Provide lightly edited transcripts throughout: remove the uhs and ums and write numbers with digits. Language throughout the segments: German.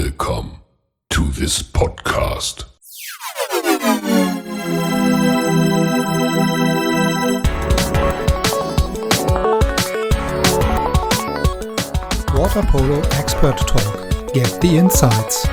Welcome to this podcast. Water Polo Expert Talk. Get the insights.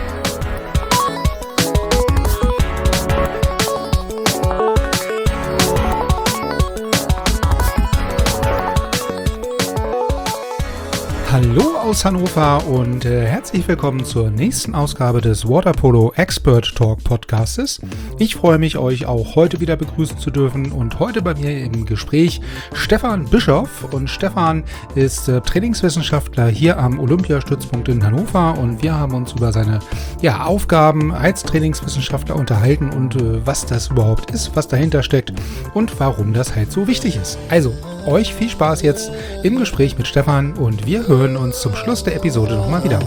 Hallo aus Hannover und herzlich willkommen zur nächsten Ausgabe des Water Polo Expert Talk Podcastes. Ich freue mich, euch auch heute wieder begrüßen zu dürfen und heute bei mir im Gespräch Stefan Bischoff. Und Stefan ist Trainingswissenschaftler hier am Olympiastützpunkt in Hannover und wir haben uns über seine Aufgaben als Trainingswissenschaftler unterhalten und was das überhaupt ist, was dahinter steckt und warum das halt so wichtig ist. Also, euch viel Spaß jetzt im Gespräch mit Stefan und wir hören uns zum Schluss der Episode nochmal wieder.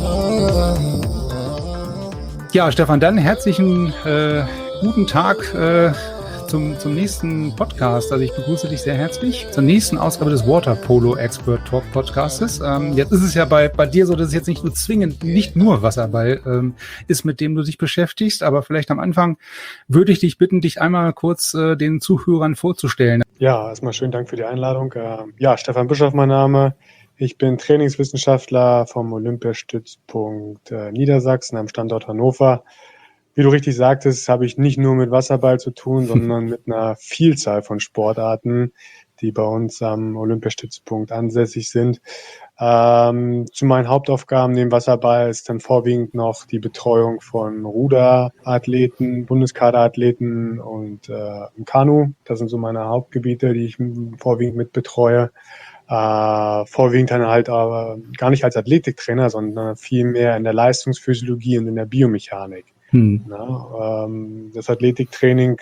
Ja, Stefan, dann herzlichen guten Tag zum nächsten Podcast. Also ich begrüße dich sehr herzlich zur nächsten Ausgabe des Water Polo Expert Talk Podcastes. Jetzt ist es ja bei dir so, dass es jetzt nicht nur zwingend, nicht nur Wasserball ist, mit dem du dich beschäftigst, aber vielleicht am Anfang würde ich dich bitten, dich einmal kurz den Zuhörern vorzustellen. Ja, erstmal schönen Dank für die Einladung. Stefan Bischoff mein Name. Ich bin Trainingswissenschaftler vom Olympiastützpunkt Niedersachsen am Standort Hannover. Wie du richtig sagtest, habe ich nicht nur mit Wasserball zu tun, sondern mit einer Vielzahl von Sportarten, die bei uns am Olympiastützpunkt ansässig sind. Zu meinen Hauptaufgaben neben Wasserball ist dann vorwiegend noch die Betreuung von Ruderathleten, Bundeskaderathleten und im Kanu. Das sind so meine Hauptgebiete, die ich vorwiegend mit betreue. Vorwiegend dann halt aber gar nicht als Athletiktrainer, sondern viel mehr in der Leistungsphysiologie und in der Biomechanik. Das Athletiktraining,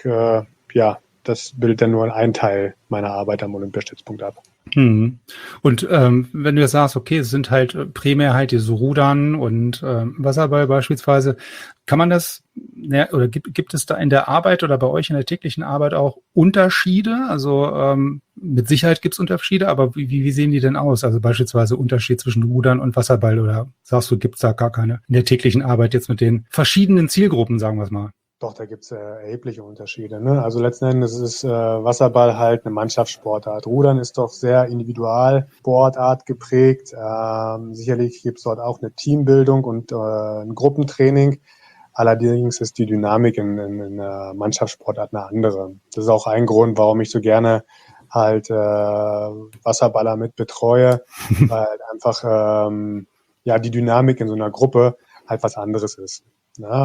das bildet dann nur einen Teil meiner Arbeit am Olympiastützpunkt ab. Und wenn du jetzt sagst, okay, es sind halt primär halt diese Rudern und Wasserball beispielsweise, kann man das, oder gibt es da in der Arbeit oder bei euch in der täglichen Arbeit auch Unterschiede? Also mit Sicherheit gibt es Unterschiede, aber wie sehen die denn aus? Also beispielsweise Unterschied zwischen Rudern und Wasserball oder sagst du, gibt es da gar keine in der täglichen Arbeit jetzt mit den verschiedenen Zielgruppen, sagen wir es mal? Doch, da gibt's erhebliche Unterschiede. Ne? Also letzten Endes ist Wasserball halt eine Mannschaftssportart. Rudern ist doch sehr Individualsportart geprägt. Sicherlich gibt's dort auch eine Teambildung und ein Gruppentraining. Allerdings ist die Dynamik in einer Mannschaftssportart eine andere. Das ist auch ein Grund, warum ich so gerne halt Wasserballer mit betreue, weil halt einfach die Dynamik in so einer Gruppe halt was anderes ist. Ja?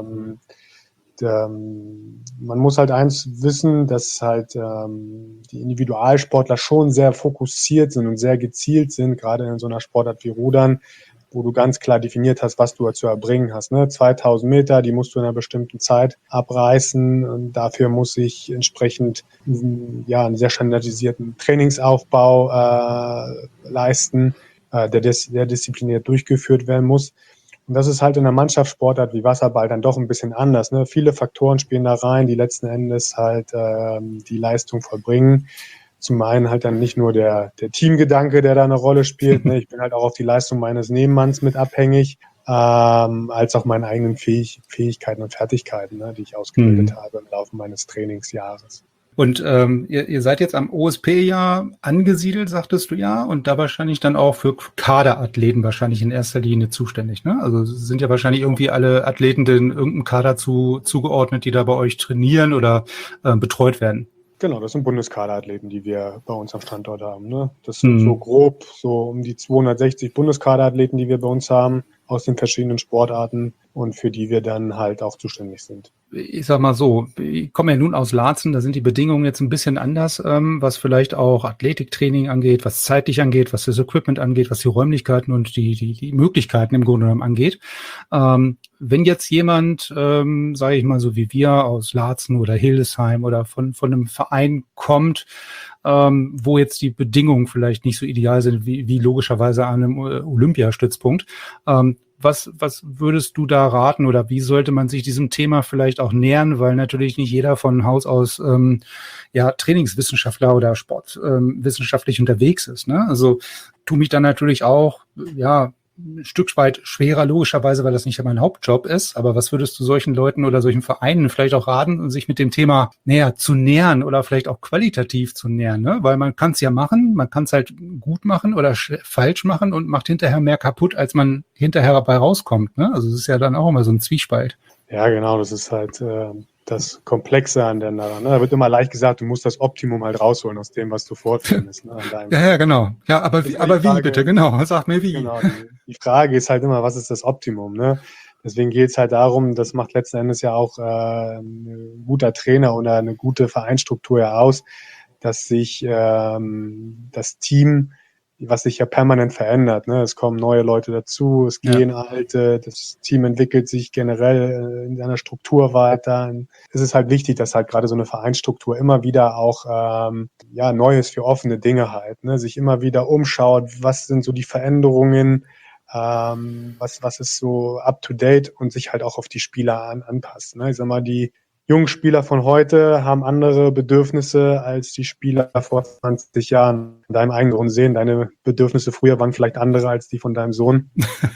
Man muss halt eins wissen, dass halt die Individualsportler schon sehr fokussiert sind und sehr gezielt sind, gerade in so einer Sportart wie Rudern, wo du ganz klar definiert hast, was du zu erbringen hast. Ne? 2000 Meter, die musst du in einer bestimmten Zeit abreißen und dafür muss ich entsprechend einen sehr standardisierten Trainingsaufbau leisten, der sehr diszipliniert durchgeführt werden muss. Und das ist halt in einer Mannschaftssportart wie Wasserball dann doch ein bisschen anders. Ne? Viele Faktoren spielen da rein, die letzten Endes halt die Leistung vollbringen. Zum einen halt dann nicht nur der Teamgedanke, der da eine Rolle spielt. Ne? Ich bin halt auch auf die Leistung meines Nebenmanns mit abhängig, als auch meine eigenen Fähigkeiten und Fertigkeiten, ne? die ich ausgebildet habe im Laufe meines Trainingsjahres. Und ihr seid jetzt am OSP ja angesiedelt, sagtest du ja, und da wahrscheinlich dann auch für Kaderathleten wahrscheinlich in erster Linie zuständig, ne? Also sind ja wahrscheinlich irgendwie alle Athleten in irgendeinem Kader zugeordnet, die da bei euch trainieren oder betreut werden. Genau, das sind Bundeskaderathleten, die wir bei uns am Standort haben. Ne? Das sind so grob so um die 260 Bundeskaderathleten, die wir bei uns haben, aus den verschiedenen Sportarten und für die wir dann halt auch zuständig sind. Ich sag mal so, ich komme ja nun aus Laatzen, da sind die Bedingungen jetzt ein bisschen anders, was vielleicht auch Athletiktraining angeht, was zeitlich angeht, was das Equipment angeht, was die Räumlichkeiten und die Möglichkeiten im Grunde genommen angeht. Wenn jetzt jemand, sage ich mal so wie wir aus Laatzen oder Hildesheim oder von einem Verein kommt, wo jetzt die Bedingungen vielleicht nicht so ideal sind wie logischerweise an einem Olympiastützpunkt, Was würdest du da raten oder wie sollte man sich diesem Thema vielleicht auch nähern, weil natürlich nicht jeder von Haus aus Trainingswissenschaftler oder sportwissenschaftlich unterwegs ist, ne? Also tu mich dann natürlich auch ein Stück weit schwerer, logischerweise, weil das nicht mein Hauptjob ist. Aber was würdest du solchen Leuten oder solchen Vereinen vielleicht auch raten, sich mit dem Thema näher zu nähern oder vielleicht auch qualitativ zu nähern? Ne? Weil man kann es ja machen, man kann es halt gut machen oder falsch machen und macht hinterher mehr kaputt, als man hinterher dabei rauskommt. Ne? Also es ist ja dann auch immer so ein Zwiespalt. Ja, genau, das ist halt das Komplexe an der Narre. Ne? Da wird immer leicht gesagt, du musst das Optimum halt rausholen aus dem, was du vorfindest. Ne? Ja, genau. Ja, aber wie bitte? Genau, sag mir wie. Genau, die Frage ist halt immer, was ist das Optimum? Ne? Deswegen geht es halt darum, das macht letzten Endes ja auch ein guter Trainer oder eine gute Vereinsstruktur ja aus, dass sich das Team, was sich ja permanent verändert, ne? Es kommen neue Leute dazu, es gehen alte, das Team entwickelt sich generell in seiner Struktur weiter. Es ist halt wichtig, dass halt gerade so eine Vereinsstruktur immer wieder auch Neues für offene Dinge halt, ne? Sich immer wieder umschaut, was sind so die Veränderungen, was ist so up to date und sich halt auch auf die Spieler anpasst. Ne? Ich sag mal, die jungen Spieler von heute haben andere Bedürfnisse als die Spieler vor 20 Jahren. In deinem eigenen Sehen, deine Bedürfnisse früher waren vielleicht andere als die von deinem Sohn.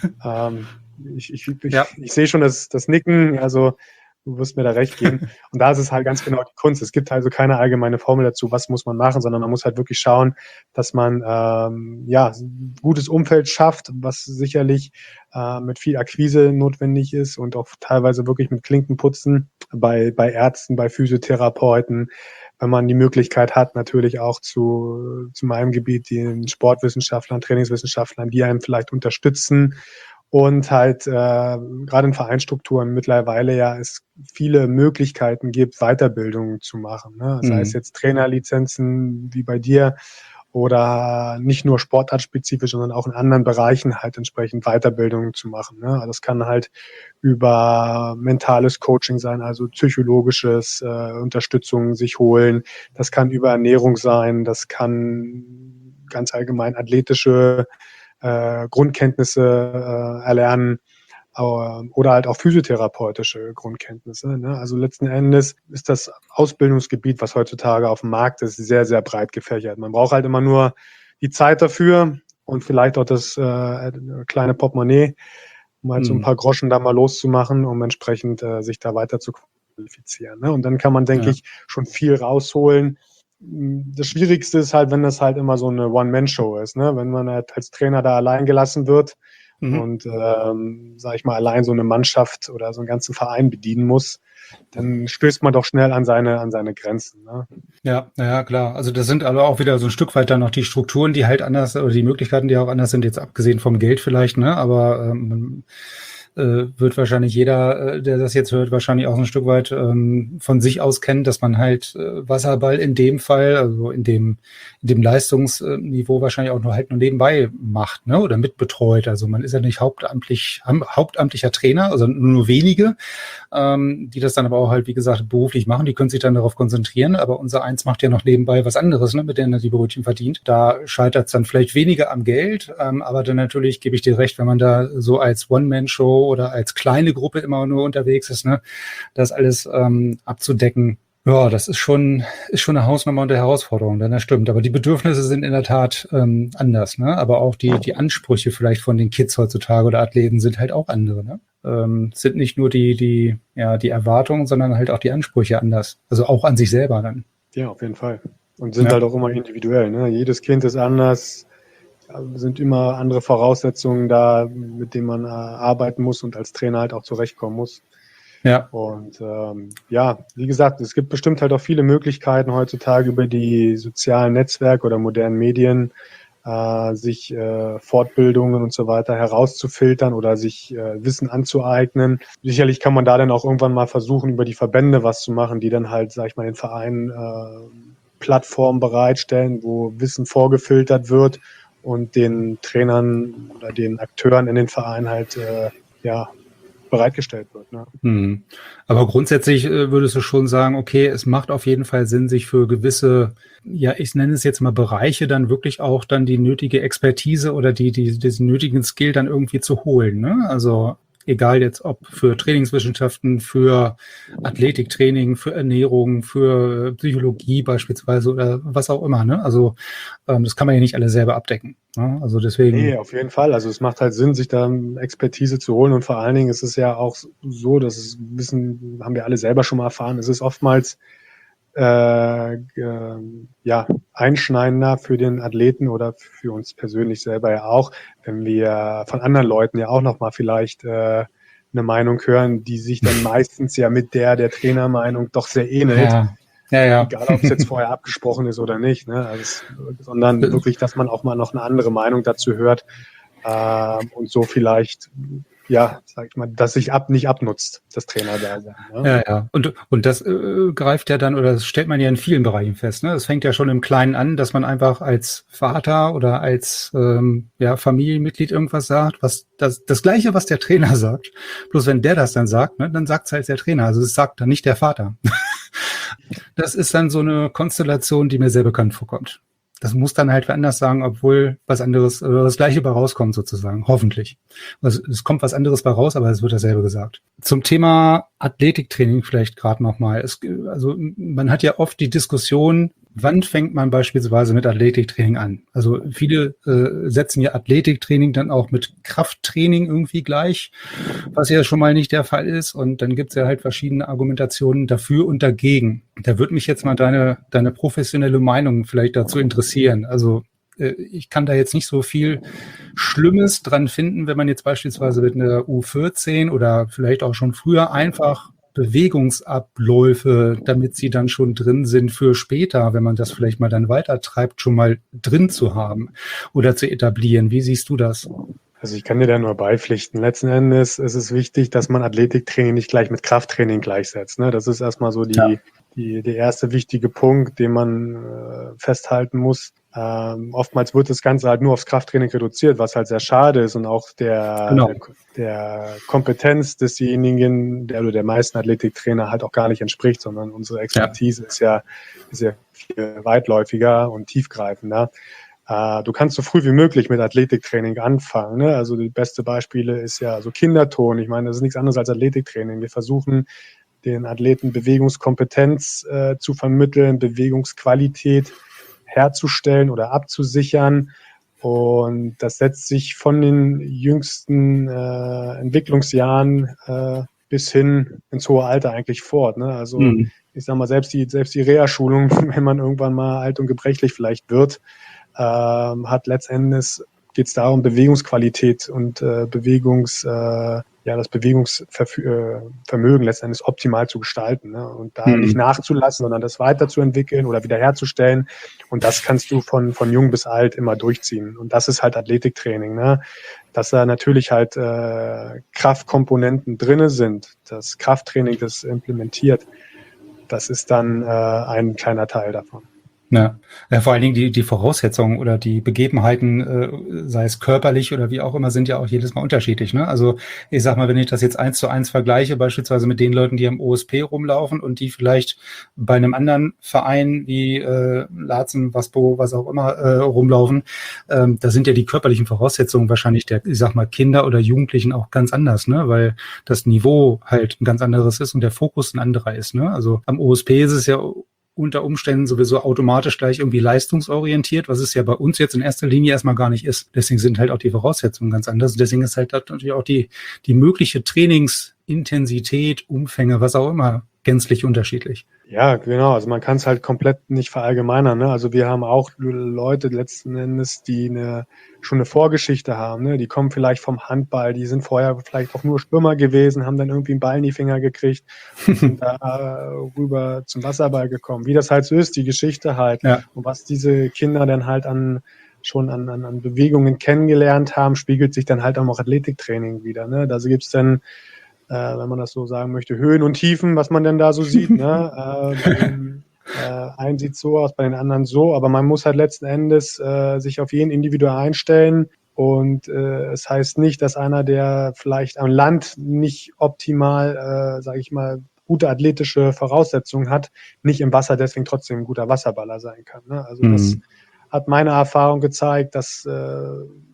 Ich sehe schon das Nicken, also du wirst mir da recht geben. Und da ist es halt ganz genau die Kunst. Es gibt also keine allgemeine Formel dazu, was muss man machen, sondern man muss halt wirklich schauen, dass man ein gutes Umfeld schafft, was sicherlich mit viel Akquise notwendig ist und auch teilweise wirklich mit Klinkenputzen bei Ärzten, bei Physiotherapeuten, wenn man die Möglichkeit hat, natürlich auch zu meinem Gebiet, den Sportwissenschaftlern, Trainingswissenschaftlern, die einem vielleicht unterstützen. Und halt gerade in Vereinsstrukturen mittlerweile ja es viele Möglichkeiten gibt, Weiterbildungen zu machen. Ne? Sei es jetzt Trainerlizenzen wie bei dir oder nicht nur sportartspezifisch, sondern auch in anderen Bereichen halt entsprechend Weiterbildungen zu machen. Ne? Also das kann halt über mentales Coaching sein, also psychologisches Unterstützung sich holen. Das kann über Ernährung sein, das kann ganz allgemein athletische Grundkenntnisse erlernen oder halt auch physiotherapeutische Grundkenntnisse. Ne? Also letzten Endes ist das Ausbildungsgebiet, was heutzutage auf dem Markt ist, sehr, sehr breit gefächert. Man braucht halt immer nur die Zeit dafür und vielleicht auch das kleine Portemonnaie, um halt so ein paar Groschen da mal loszumachen, um entsprechend sich da weiter zu qualifizieren. Ne? Und dann kann man, denke ich, schon viel rausholen. Das Schwierigste ist halt, wenn das halt immer so eine One-Man-Show ist, ne? Wenn man halt als Trainer da allein gelassen wird und, sag ich mal, allein so eine Mannschaft oder so einen ganzen Verein bedienen muss, dann stößt man doch schnell an seine Grenzen. Ne? Ja, klar. Also das sind aber auch wieder so ein Stück weit dann noch die Strukturen, die halt anders, oder die Möglichkeiten, die auch anders sind, jetzt abgesehen vom Geld vielleicht, ne? Aber wird wahrscheinlich jeder, der das jetzt hört, wahrscheinlich auch so ein Stück weit von sich aus kennen, dass man halt Wasserball in dem Fall, also in dem Leistungsniveau wahrscheinlich auch nur nebenbei macht, ne, oder mitbetreut. Also man ist ja nicht hauptamtlicher Trainer, also nur wenige, die das dann aber auch halt, wie gesagt, beruflich machen. Die können sich dann darauf konzentrieren, aber unser Eins macht ja noch nebenbei was anderes, ne, mit denen er die Brötchen verdient. Da scheitert es dann vielleicht weniger am Geld, aber dann natürlich gebe ich dir recht, wenn man da so als One-Man-Show oder als kleine Gruppe immer nur unterwegs ist, ne, das alles abzudecken. Ja, das ist schon eine Hausnummer und eine Herausforderung, denn das stimmt. Aber die Bedürfnisse sind in der Tat anders, ne? Aber auch die Ansprüche vielleicht von den Kids heutzutage oder Athleten sind halt auch andere, ne? Sind nicht nur die Erwartungen, sondern halt auch die Ansprüche anders. Also auch an sich selber dann. Ja, auf jeden Fall. Und sind halt auch immer individuell, ne? Jedes Kind ist anders, sind immer andere Voraussetzungen da, mit denen man arbeiten muss und als Trainer halt auch zurechtkommen muss. Ja. Und wie gesagt, es gibt bestimmt halt auch viele Möglichkeiten heutzutage über die sozialen Netzwerke oder modernen Medien, sich Fortbildungen und so weiter herauszufiltern oder sich Wissen anzueignen. Sicherlich kann man da dann auch irgendwann mal versuchen, über die Verbände was zu machen, die dann halt, sag ich mal, den Vereinen Plattformen bereitstellen, wo Wissen vorgefiltert wird und den Trainern oder den Akteuren in den Vereinen halt bereitgestellt wird. Ne? Aber grundsätzlich würdest du schon sagen, okay, es macht auf jeden Fall Sinn, sich für gewisse, ich nenne es jetzt mal Bereiche, dann wirklich auch dann die nötige Expertise oder diesen nötigen Skill dann irgendwie zu holen. Ne? Also egal jetzt ob für Trainingswissenschaften, für Athletiktraining, für Ernährung, für Psychologie beispielsweise oder was auch immer. Ne? Also das kann man ja nicht alle selber abdecken. Ne? Also deswegen. Nee, auf jeden Fall. Also es macht halt Sinn, sich da Expertise zu holen und vor allen Dingen ist es ja auch so, dass es Wissen, haben wir alle selber schon mal erfahren, es ist oftmals einschneidender für den Athleten oder für uns persönlich selber ja auch, wenn wir von anderen Leuten ja auch nochmal vielleicht eine Meinung hören, die sich dann meistens ja mit der Trainermeinung doch sehr ähnelt. Ja. Egal, ob es jetzt vorher abgesprochen ist oder nicht, ne? Also sondern wirklich, dass man auch mal noch eine andere Meinung dazu hört und so vielleicht, sag ich mal, dass sich nicht abnutzt, das Trainerdasein. Ne? Ja. Und das greift ja dann, oder das stellt man ja in vielen Bereichen fest. Ne? Es fängt ja schon im Kleinen an, dass man einfach als Vater oder als Familienmitglied irgendwas sagt, was das Gleiche, was der Trainer sagt. Bloß wenn der das dann sagt, ne, dann sagt es halt der Trainer. Also es sagt dann nicht der Vater. Das ist dann so eine Konstellation, die mir sehr bekannt vorkommt. Das muss dann halt wer anders sagen, obwohl was anderes, das Gleiche bei rauskommt sozusagen, hoffentlich. Also es kommt was anderes bei raus, aber es wird dasselbe gesagt. Zum Thema Athletiktraining vielleicht gerade nochmal. Also man hat ja oft die Diskussion, wann fängt man beispielsweise mit Athletiktraining an? Also viele setzen ja Athletiktraining dann auch mit Krafttraining irgendwie gleich, was ja schon mal nicht der Fall ist. Und dann gibt es ja halt verschiedene Argumentationen dafür und dagegen. Da würde mich jetzt mal deine professionelle Meinung vielleicht dazu interessieren. Also ich kann da jetzt nicht so viel Schlimmes dran finden, wenn man jetzt beispielsweise mit einer U14 oder vielleicht auch schon früher einfach Bewegungsabläufe, damit sie dann schon drin sind für später, wenn man das vielleicht mal dann weitertreibt, schon mal drin zu haben oder zu etablieren. Wie siehst du das? Also ich kann dir da nur beipflichten. Letzten Endes ist es wichtig, dass man Athletiktraining nicht gleich mit Krafttraining gleichsetzt. Ne? Das ist erstmal so der erste wichtige Punkt, den man festhalten muss. Oftmals wird das Ganze halt nur aufs Krafttraining reduziert, was halt sehr schade ist und auch der Kompetenz desjenigen, der meisten Athletiktrainer halt auch gar nicht entspricht, sondern unsere Expertise ist ja viel weitläufiger und tiefgreifender. Du kannst so früh wie möglich mit Athletiktraining anfangen. Ne? Also die beste Beispiele ist ja so Kinderturnen. Ich meine, das ist nichts anderes als Athletiktraining. Wir versuchen, den Athleten Bewegungskompetenz zu vermitteln, Bewegungsqualität herzustellen oder abzusichern. Und das setzt sich von den jüngsten Entwicklungsjahren bis hin ins hohe Alter eigentlich fort. Ne? Also ich sag mal, selbst die Reha-Schulung, wenn man irgendwann mal alt und gebrechlich vielleicht wird, hat letztendlich geht es darum, Bewegungsqualität und das Bewegungsvermögen letztendlich optimal zu gestalten, ne? Und da nicht nachzulassen, sondern das weiterzuentwickeln oder wiederherzustellen. Und das kannst du von jung bis alt immer durchziehen. Und das ist halt Athletiktraining, ne? Dass da natürlich halt Kraftkomponenten drinne sind, das Krafttraining das implementiert, das ist dann ein kleiner Teil davon. Ja, vor allen Dingen die Voraussetzungen oder die Begebenheiten, sei es körperlich oder wie auch immer, sind ja auch jedes Mal unterschiedlich. Ne? Also ich sag mal, wenn ich das jetzt 1:1 vergleiche, beispielsweise mit den Leuten, die am OSP rumlaufen und die vielleicht bei einem anderen Verein wie Laatzen, Waspo, was auch immer rumlaufen, da sind ja die körperlichen Voraussetzungen wahrscheinlich der, ich sag mal, Kinder oder Jugendlichen auch ganz anders, ne? Weil das Niveau halt ein ganz anderes ist und der Fokus ein anderer ist. Ne? Also am OSP ist es ja unter Umständen sowieso automatisch gleich irgendwie leistungsorientiert, was es ja bei uns jetzt in erster Linie erstmal gar nicht ist. Deswegen sind halt auch die Voraussetzungen ganz anders. Deswegen ist halt natürlich auch die mögliche Trainingsintensität, Umfänge, was auch immer, gänzlich unterschiedlich. Ja, genau. Also man kann es halt komplett nicht verallgemeinern. Ne? Also wir haben auch Leute letzten Endes, die schon eine Vorgeschichte haben. Ne? Die kommen vielleicht vom Handball, die sind vorher vielleicht auch nur Schwimmer gewesen, haben dann irgendwie einen Ball in die Finger gekriegt und sind da rüber zum Wasserball gekommen. Wie das halt so ist, die Geschichte halt. Ja. Und was diese Kinder dann halt schon an Bewegungen kennengelernt haben, spiegelt sich dann halt auch noch Athletiktraining wieder. Ne? Da gibt es dann, wenn man das so sagen möchte, Höhen und Tiefen, was man denn da so sieht. Ne? Einen sieht so aus, bei den anderen so, aber man muss halt letzten Endes sich auf jeden individuell einstellen und es heißt nicht, dass einer, der vielleicht am Land nicht optimal, sage ich mal, gute athletische Voraussetzungen hat, nicht im Wasser deswegen trotzdem ein guter Wasserballer sein kann. Ne? Also das hat meine Erfahrung gezeigt, dass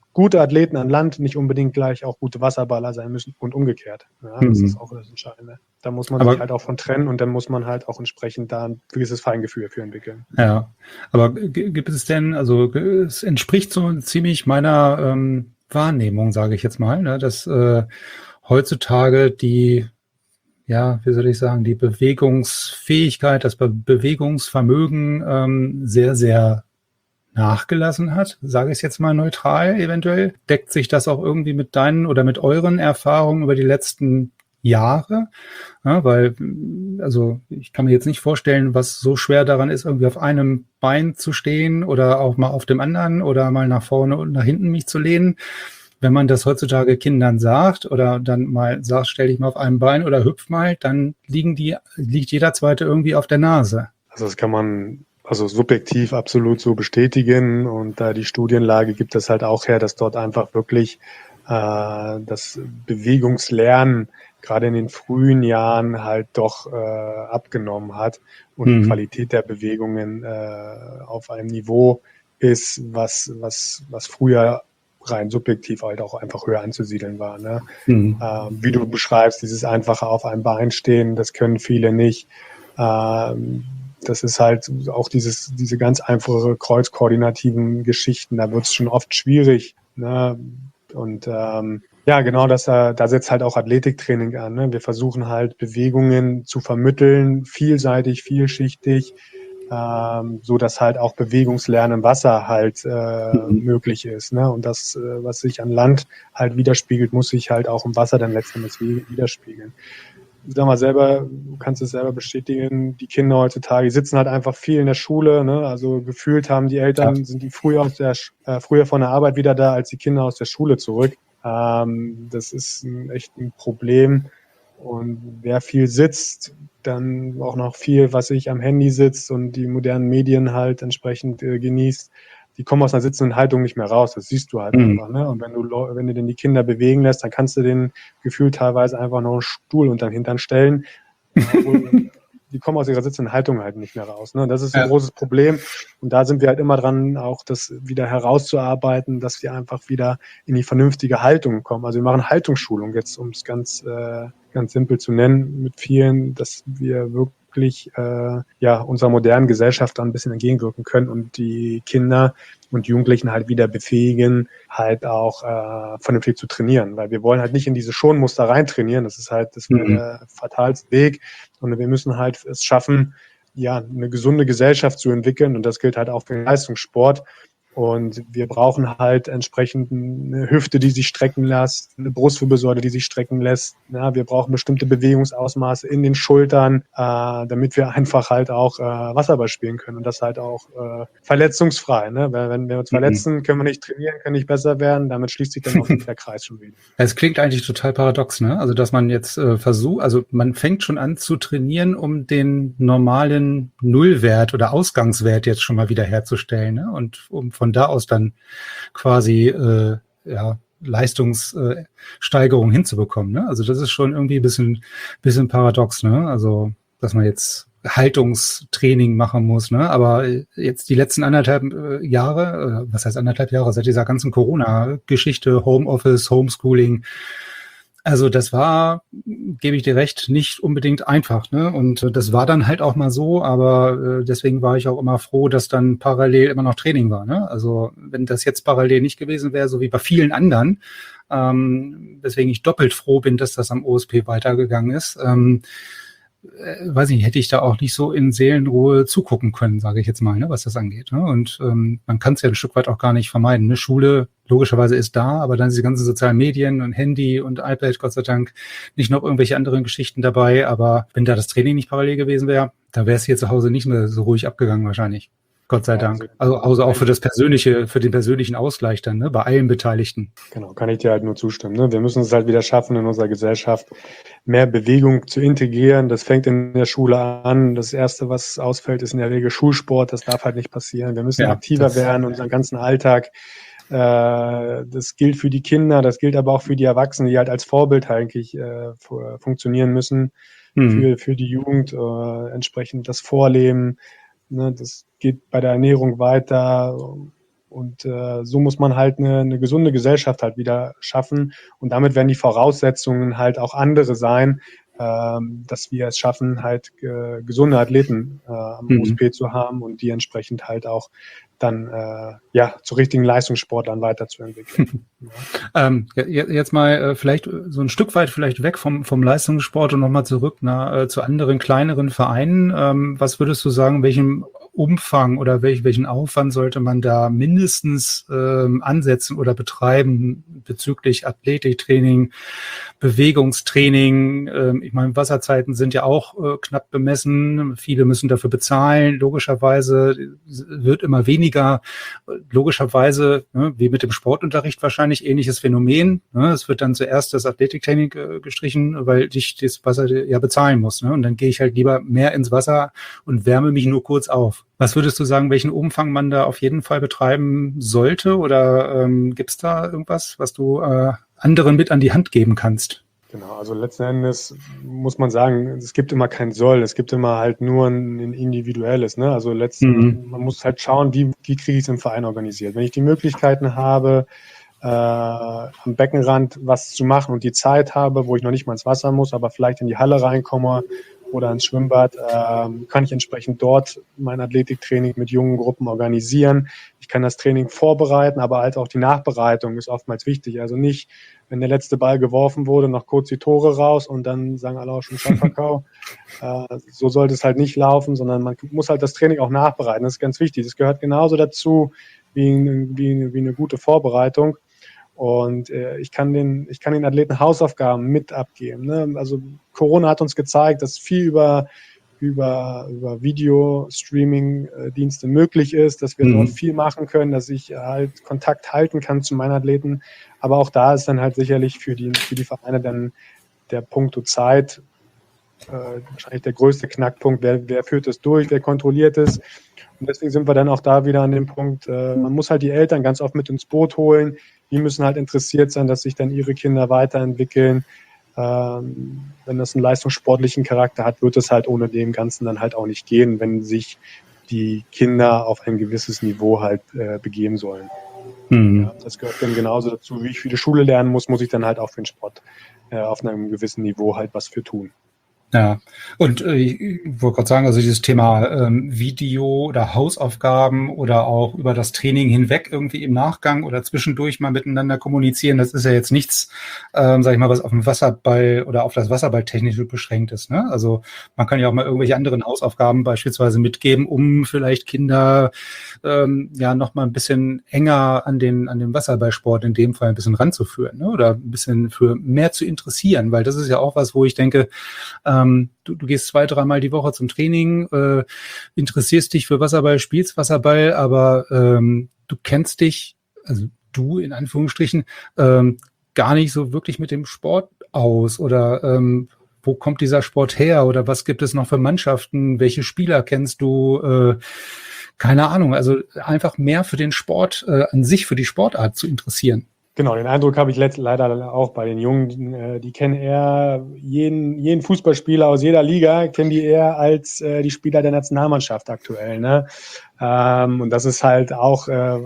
gute Athleten an Land nicht unbedingt gleich auch gute Wasserballer sein müssen und umgekehrt. Ja, das ist auch das Entscheidende. Da muss man sich halt auch von trennen und dann muss man halt auch entsprechend da ein gewisses Feingefühl für entwickeln. Ja, aber gibt es denn, also es entspricht so ziemlich meiner Wahrnehmung, sage ich jetzt mal, ne, dass heutzutage die, ja, wie soll ich sagen, die Bewegungsfähigkeit, das Bewegungsvermögen sehr, sehr nachgelassen hat, sage ich es jetzt mal neutral eventuell. Deckt sich das auch irgendwie mit deinen oder mit euren Erfahrungen über die letzten Jahre? Ja, weil, also ich kann mir jetzt nicht vorstellen, was so schwer daran ist, irgendwie auf einem Bein zu stehen oder auch mal auf dem anderen oder mal nach vorne und nach hinten mich zu lehnen. Wenn man das heutzutage Kindern sagt oder dann mal sagt, stell dich mal auf einem Bein oder hüpf mal, dann liegt jeder Zweite irgendwie auf der Nase. Also das kann man subjektiv absolut so bestätigen und die Studienlage gibt es halt auch her, dass dort einfach wirklich das Bewegungslernen gerade in den frühen Jahren halt doch abgenommen hat und die Qualität der Bewegungen auf einem Niveau ist, was früher rein subjektiv halt auch einfach höher anzusiedeln war. Ne? Wie du beschreibst, dieses einfache auf einem Bein stehen, das können viele nicht. Das ist halt auch diese ganz einfache kreuzkoordinativen Geschichten, da wird es schon oft schwierig. Ne? Und ja, genau, da setzt halt auch Athletiktraining an. Ne? Wir versuchen halt Bewegungen zu vermitteln, vielseitig, vielschichtig, so dass halt auch Bewegungslernen im Wasser halt möglich ist. Ne? Und das, was sich an Land halt widerspiegelt, muss sich halt auch im Wasser dann letztendlich widerspiegeln. Sag mal selber, du kannst es selber bestätigen, die Kinder heutzutage, die sitzen halt einfach viel in der Schule, ne? Also gefühlt haben die Eltern, sind die früher von der Arbeit wieder da, als die Kinder aus der Schule zurück. Das ist echt ein Problem. Und wer viel sitzt, dann auch noch viel, was sich am Handy sitzt und die modernen Medien halt entsprechend genießt, die kommen aus einer sitzenden Haltung nicht mehr raus. Das siehst du halt einfach. Ne? Und wenn du denn die Kinder bewegen lässt, dann kannst du den Gefühl teilweise einfach noch einen Stuhl unter den Hintern stellen. Die kommen aus ihrer sitzenden Haltung halt nicht mehr raus. Ne? Das ist ein großes Problem. Und da sind wir halt immer dran, auch das wieder herauszuarbeiten, dass wir einfach wieder in die vernünftige Haltung kommen. Also wir machen Haltungsschulung jetzt, um es ganz simpel zu nennen, mit vielen, dass wir wirklich unserer modernen Gesellschaft da ein bisschen entgegenwirken können und die Kinder und Jugendlichen halt wieder befähigen, halt auch vernünftig zu trainieren. Weil wir wollen halt nicht in diese Schonmuster reintrainieren. Das wäre der fatalste Weg. Und wir müssen halt es schaffen, eine gesunde Gesellschaft zu entwickeln. Und das gilt halt auch für den Leistungssport. Und wir brauchen halt entsprechend eine Hüfte, die sich strecken lässt, eine Brustwirbelsäule, die sich strecken lässt. Ja, wir brauchen bestimmte Bewegungsausmaße in den Schultern, damit wir einfach halt auch Wasserball spielen können und das halt auch verletzungsfrei. Ne? Wenn wir uns verletzen, können wir nicht trainieren, können nicht besser werden. Damit schließt sich dann auch der Kreis schon wieder. Es klingt eigentlich total paradox, ne? Also dass man jetzt man fängt schon an zu trainieren, um den normalen Nullwert oder Ausgangswert jetzt schon mal wieder herzustellen, ne? Und um von da aus dann quasi Leistungssteigerung hinzubekommen. Ne? Also das ist schon irgendwie ein bisschen paradox, ne? Also dass man jetzt Haltungstraining machen muss, ne? Aber jetzt die letzten 1,5 Jahre, was heißt 1,5 Jahre, seit dieser ganzen Corona-Geschichte, Homeoffice, Homeschooling, also das war, gebe ich dir recht, nicht unbedingt einfach, ne? Und das war dann halt auch mal so, aber deswegen war ich auch immer froh, dass dann parallel immer noch Training war, ne? Also wenn das jetzt parallel nicht gewesen wäre, so wie bei vielen anderen, weswegen ich doppelt froh bin, dass das am OSP weitergegangen ist, weiß nicht, hätte ich da auch nicht so in Seelenruhe zugucken können, sage ich jetzt mal, ne, was das angeht. Ne? Und man kann es ja ein Stück weit auch gar nicht vermeiden. Ne? Schule logischerweise ist da, aber dann diese ganzen sozialen Medien und Handy und iPad, Gott sei Dank, nicht noch irgendwelche anderen Geschichten dabei. Aber wenn da das Training nicht parallel gewesen wäre, da wäre es hier zu Hause nicht mehr so ruhig abgegangen wahrscheinlich. Gott sei Dank. Also auch für den persönlichen Ausgleich dann, ne, bei allen Beteiligten. Genau, kann ich dir halt nur zustimmen. Ne? Wir müssen es halt wieder schaffen, in unserer Gesellschaft mehr Bewegung zu integrieren. Das fängt in der Schule an. Das Erste, was ausfällt, ist in der Regel Schulsport. Das darf halt nicht passieren. Wir müssen aktiver werden, unseren ganzen Alltag. Das gilt für die Kinder, das gilt aber auch für die Erwachsenen, die halt als Vorbild eigentlich funktionieren müssen für die Jugend, entsprechend das Vorleben. Ne, das geht bei der Ernährung weiter, Und so muss man halt eine gesunde Gesellschaft halt wieder schaffen. Und damit werden die Voraussetzungen halt auch andere sein, dass wir es schaffen, halt gesunde Athleten am OSP zu haben und die entsprechend halt auch dann zu richtigen Leistungssportlern weiterzuentwickeln. Jetzt mal vielleicht so ein Stück weit vielleicht weg vom Leistungssport und nochmal zurück zu anderen kleineren Vereinen. Was würdest du sagen, welchem Umfang oder welchen Aufwand sollte man da mindestens ansetzen oder betreiben bezüglich Athletiktraining, Bewegungstraining? Ich meine, Wasserzeiten sind ja auch knapp bemessen. Viele müssen dafür bezahlen. Logischerweise wird immer weniger. Logischerweise, wie mit dem Sportunterricht wahrscheinlich, ähnliches Phänomen. Es wird dann zuerst das Athletiktraining gestrichen, weil ich das Wasser ja bezahlen muss. Und dann gehe ich halt lieber mehr ins Wasser und wärme mich nur kurz auf. Was würdest du sagen, welchen Umfang man da auf jeden Fall betreiben sollte? Oder gibt es da irgendwas, was du anderen mit an die Hand geben kannst? Genau, also letzten Endes muss man sagen, es gibt immer kein Soll, es gibt immer halt nur ein individuelles. Ne? Also man muss halt schauen, wie kriege ich es im Verein organisiert. Wenn ich die Möglichkeiten habe, am Beckenrand was zu machen und die Zeit habe, wo ich noch nicht mal ins Wasser muss, aber vielleicht in die Halle reinkomme oder ins Schwimmbad, kann ich entsprechend dort mein Athletiktraining mit jungen Gruppen organisieren. Ich kann das Training vorbereiten, aber halt auch die Nachbereitung ist oftmals wichtig. Also nicht, wenn der letzte Ball geworfen wurde, noch kurz die Tore raus und dann sagen alle auch schon Schafferkau. So sollte es halt nicht laufen, sondern man muss halt das Training auch nachbereiten. Das ist ganz wichtig. Das gehört genauso dazu wie eine gute Vorbereitung. Und ich kann den Athleten Hausaufgaben mit abgeben. Ne? Also Corona hat uns gezeigt, dass viel über Video-Streaming-Dienste möglich ist, dass wir dort viel machen können, dass ich halt Kontakt halten kann zu meinen Athleten. Aber auch da ist dann halt sicherlich für die Vereine dann der Punkto Zeit wahrscheinlich der größte Knackpunkt. Wer führt es durch, wer kontrolliert es? Und deswegen sind wir dann auch da wieder an dem Punkt, man muss halt die Eltern ganz oft mit ins Boot holen. Die müssen halt interessiert sein, dass sich dann ihre Kinder weiterentwickeln. Wenn das einen leistungssportlichen Charakter hat, wird es halt ohne dem Ganzen dann halt auch nicht gehen, wenn sich die Kinder auf ein gewisses Niveau halt begeben sollen. Ja, das gehört dann genauso dazu, wie ich für die Schule lernen muss ich dann halt auch für den Sport auf einem gewissen Niveau halt was für tun. Ja, und ich wollte gerade sagen, also dieses Thema Video oder Hausaufgaben oder auch über das Training hinweg irgendwie im Nachgang oder zwischendurch mal miteinander kommunizieren, das ist ja jetzt nichts, sag ich mal, was auf dem Wasserball oder auf das Wasserballtechnische beschränkt ist. Ne? Also man kann ja auch mal irgendwelche anderen Hausaufgaben beispielsweise mitgeben, um vielleicht Kinder noch mal ein bisschen enger an den Wasserballsport in dem Fall ein bisschen ranzuführen, ne? Oder ein bisschen für mehr zu interessieren, weil das ist ja auch was, wo ich denke, du gehst 2-3 Mal die Woche zum Training, interessierst dich für Wasserball, spielst Wasserball, aber du kennst dich, also du in Anführungsstrichen, gar nicht so wirklich mit dem Sport aus oder wo kommt dieser Sport her oder was gibt es noch für Mannschaften, welche Spieler kennst du, keine Ahnung, also einfach mehr für den Sport an sich, für die Sportart zu interessieren. Genau, den Eindruck habe ich leider auch bei den Jungen. Die kennen eher jeden Fußballspieler aus jeder Liga, kennen die eher als die Spieler der Nationalmannschaft aktuell. Ne? Und das ist halt auch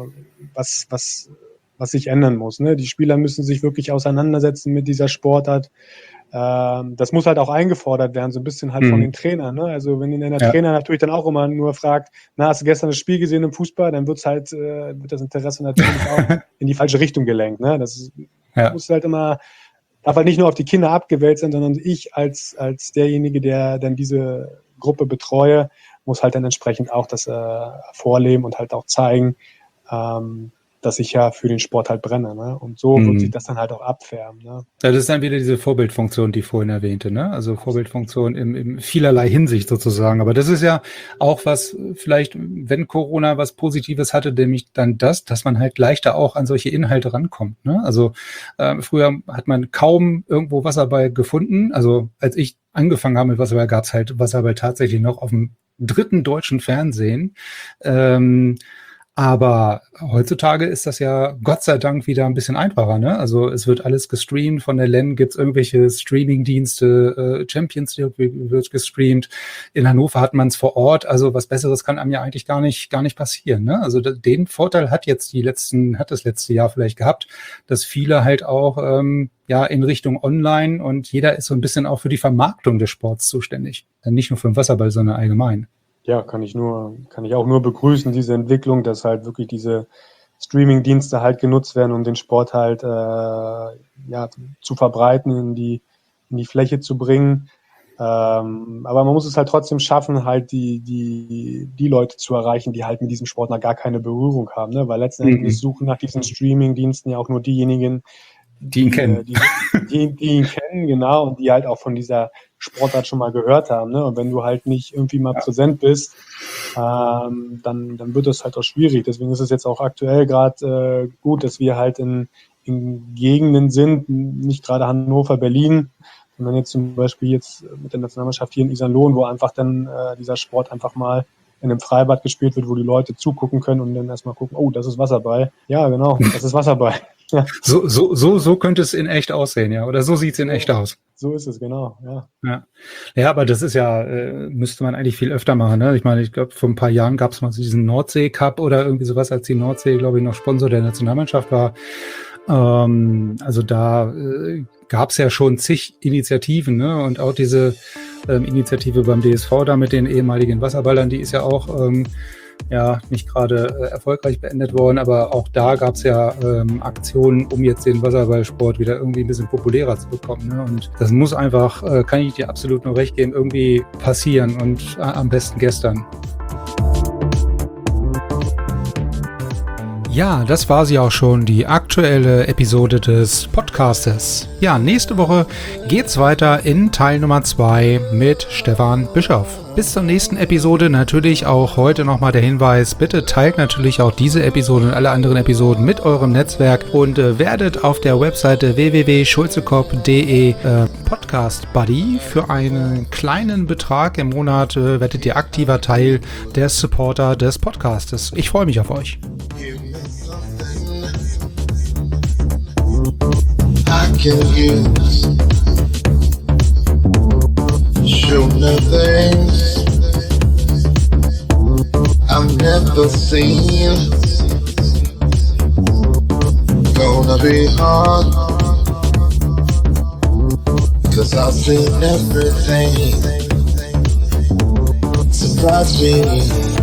was sich ändern muss. Ne? Die Spieler müssen sich wirklich auseinandersetzen mit dieser Sportart. Das muss halt auch eingefordert werden, so ein bisschen halt von den Trainern. Ne? Also wenn der Trainer natürlich dann auch immer nur fragt, hast du gestern das Spiel gesehen im Fußball, dann wird das Interesse natürlich auch in die falsche Richtung gelenkt. Ne? Das muss halt immer, darf halt nicht nur auf die Kinder abgewälzt sein, sondern ich als derjenige, der dann diese Gruppe betreue, muss halt dann entsprechend auch das vorleben und halt auch zeigen, dass ich ja für den Sport halt brenne. Ne? Und so wird sich das dann halt auch abfärben. Ne? Ja, das ist dann wieder diese Vorbildfunktion, die ich vorhin erwähnte. Ne? Also Vorbildfunktion in vielerlei Hinsicht sozusagen. Aber das ist ja auch was, vielleicht, wenn Corona was Positives hatte, nämlich dann dass man halt leichter auch an solche Inhalte rankommt. Ne? Also früher hat man kaum irgendwo Wasserball gefunden. Also als ich angefangen habe mit Wasserball, gab es halt Wasserball tatsächlich noch auf dem 3. deutschen Fernsehen. Aber heutzutage ist das ja Gott sei Dank wieder ein bisschen einfacher, ne? Also es wird alles gestreamt, von der LAN gibt's irgendwelche Streaming-Dienste, Champions League wird gestreamt, in Hannover hat man es vor Ort, also was Besseres kann einem ja eigentlich gar nicht passieren, ne? Also den Vorteil hat das letzte Jahr vielleicht gehabt, dass viele halt auch in Richtung Online und jeder ist so ein bisschen auch für die Vermarktung des Sports zuständig. Nicht nur für den Wasserball, sondern allgemein. Ja, kann ich auch nur begrüßen, diese Entwicklung, dass halt wirklich diese Streaming-Dienste halt genutzt werden, um den Sport halt zu verbreiten, in die Fläche zu bringen. Aber man muss es halt trotzdem schaffen, halt die Leute zu erreichen, die halt mit diesem Sport noch gar keine Berührung haben, ne? Weil letzten Endes suchen nach diesen Streaming-Diensten ja auch nur diejenigen, die ihn kennen. Die ihn kennen, genau, und die halt auch von dieser Sportart schon mal gehört haben, ne? Und wenn du halt nicht irgendwie mal präsent bist, dann wird das halt auch schwierig. Deswegen ist es jetzt auch aktuell gerade gut, dass wir halt in Gegenden sind, nicht gerade Hannover, Berlin, sondern jetzt zum Beispiel jetzt mit der Nationalmannschaft hier in Iserlohn, wo einfach dann dieser Sport einfach mal in einem Freibad gespielt wird, wo die Leute zugucken können und dann erstmal gucken, oh, das ist Wasserball. Ja, genau, das ist Wasserball. Ja. So könnte es in echt aussehen, ja. Oder so sieht es in echt aus. So ist es, genau, ja. Ja, aber das ist ja, müsste man eigentlich viel öfter machen, ne? Ich meine, ich glaube, vor ein paar Jahren gab es mal diesen Nordsee-Cup oder irgendwie sowas, als die Nordsee, glaube ich, noch Sponsor der Nationalmannschaft war. Also da gab es ja schon zig Initiativen, ne? Und auch diese Initiative beim DSV da mit den ehemaligen Wasserballern, die ist ja auch nicht gerade erfolgreich beendet worden, aber auch da gab es ja Aktionen, um jetzt den Wasserballsport wieder irgendwie ein bisschen populärer zu bekommen, ne? Und das muss einfach, kann ich dir absolut nur recht geben, irgendwie passieren und am besten gestern. Ja, das war sie auch schon, die aktuelle Episode des Podcastes. Ja, nächste Woche geht's weiter in Teil Nummer 2 mit Stefan Bischoff. Bis zur nächsten Episode natürlich auch heute nochmal der Hinweis, bitte teilt natürlich auch diese Episode und alle anderen Episoden mit eurem Netzwerk und werdet auf der Webseite www.schulzekop.de Podcast Buddy. Für einen kleinen Betrag im Monat werdet ihr aktiver Teil der Supporter des Podcastes. Ich freue mich auf euch. I can use, show me things I've never seen. Gonna be hard, 'cause I've seen everything. Surprise me.